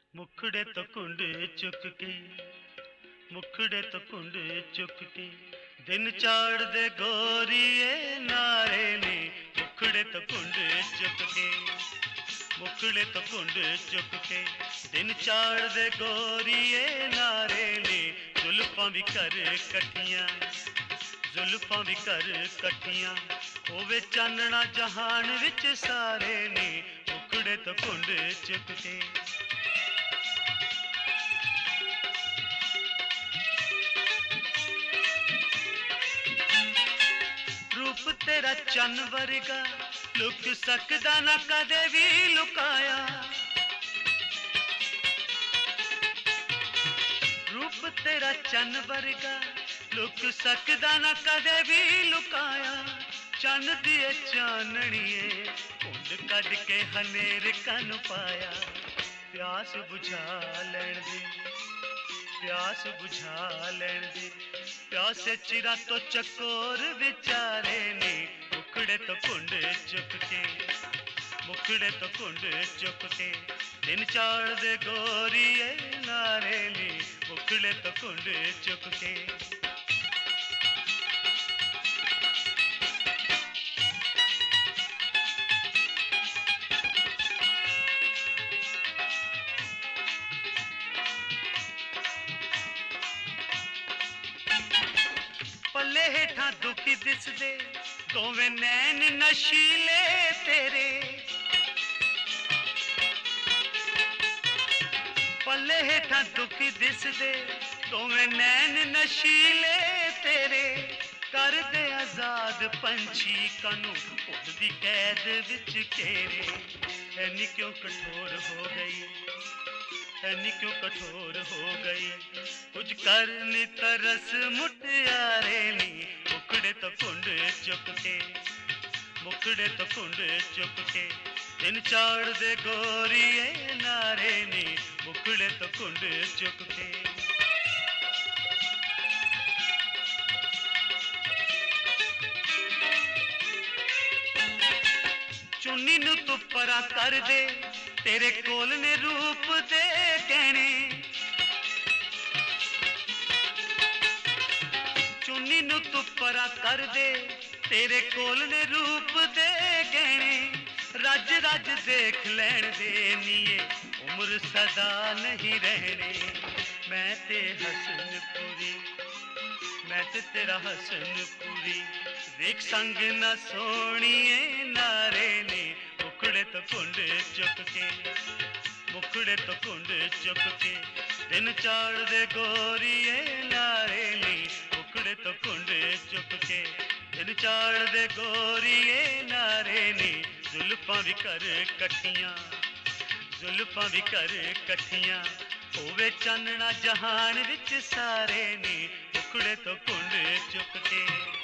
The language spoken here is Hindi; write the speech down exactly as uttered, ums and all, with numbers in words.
मुखड़े तो कुंड चुक के मुखड़े तो कुंड चुक के दिन चाड़ दे गोरिए नारे ने मुखड़े तो कुंड चुक के मुखड़े तो कुंड चुक के दिन चाड़ दे गोरिए नारे ने जुल्फां भी कर कट्ठियां जुल्फां भी कर कट्ठियां होवे चानना जहान विच सारे ने मुखड़े तो कुंड चुक के रूप तेरा चन वर्गा लुक सकदा ना कदे भी लुकाया रूप तेरा चन वर्गा लुक सकदा ना कदे भी लुकाया चन दिए चानणिए कुंड कड के हनेर कन पाया प्यास बुझा लैण दे प्यास बुझा लैण दे प्यासे चिरा तो चकोर बेचारे ने मुखड़े तो कुंड चुक के मुखड़े तो कुंड चुक के दिन चाड़ दे गोरिए नारे ने मुखड़े तो कुंड चुक के पल्ले हेठा दुखी दिसदे दोवें नैन नशीले तेरे पल्ले हेठा दुखी दिसदे दोवें नैन नशीले तेरे कर दे आजाद पंछी कानू उड़दी कैद विच घेरे ऐनी क्यों कठोर हो गई ऐनी क्यों कठोर हो गई कुछ करनी तरस मुटियारे नी मुखड़े तो कुंड चुक के मुखड़े तो कुंड चुक के दिन चाड़ दे गोरिए नारे नी मुखड़े तो कुंड चुक के चुन्नी नू तू परा कर दे तेरे कोल ने रूप दे कहने चुन्नी नू तू परा कर दे तेरे कोल ने रूप दे गहने रज रज देख लैण दे नीए उम्र सदा नहीं रहने मैं ते हसन पूरी मैं ते तेरा हसन पूरी देख संग न सोनिए नारे ने मुखड़े तो कुंड चुक के मुखड़े तो कुंड चुक के दिन चाड़ दे गोरिए नारे नी मुखड़े तो कुंड चुक के दिन चाड़ दे गोरिए नारे नी जुल्फां भी कर कट्ठियां जुल्फां भी कर कट्ठियां होवे चानना जहान विच सारे नी मुखड़े तो कुंड चुक के